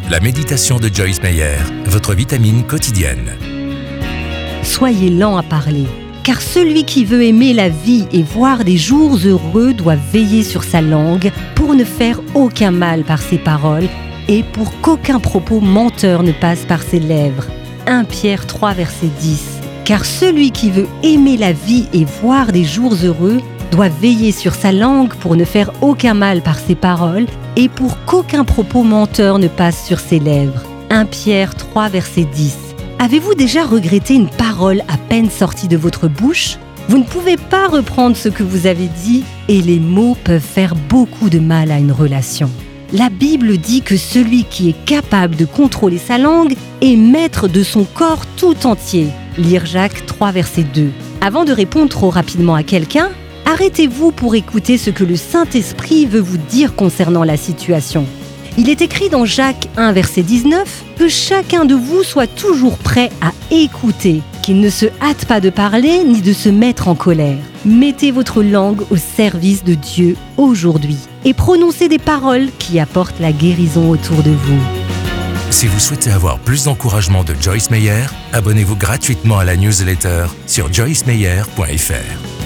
La méditation de Joyce Meyer, votre vitamine quotidienne. Soyez lents à parler, car celui qui veut aimer la vie et voir des jours heureux doit veiller sur sa langue pour ne faire aucun mal par ses paroles et pour qu'aucun propos menteur ne passe par ses lèvres. 1 Pierre 3, verset 10. Car celui qui veut aimer la vie et voir des jours heureux doit veiller sur sa langue pour ne faire aucun mal par ses paroles et pour qu'aucun propos menteur ne passe sur ses lèvres. 1 Pierre 3, verset 10. Avez-vous déjà regretté une parole à peine sortie de votre bouche ? Vous ne pouvez pas reprendre ce que vous avez dit et les mots peuvent faire beaucoup de mal à une relation. La Bible dit que celui qui est capable de contrôler sa langue est maître de son corps tout entier. Lire Jacques 3, verset 2. Avant de répondre trop rapidement à quelqu'un, arrêtez-vous pour écouter ce que le Saint-Esprit veut vous dire concernant la situation. Il est écrit dans Jacques 1, verset 19, que chacun de vous soit toujours prêt à écouter, qu'il ne se hâte pas de parler ni de se mettre en colère. Mettez votre langue au service de Dieu aujourd'hui et prononcez des paroles qui apportent la guérison autour de vous. Si vous souhaitez avoir plus d'encouragement de Joyce Meyer, abonnez-vous gratuitement à la newsletter sur joycemeyer.fr.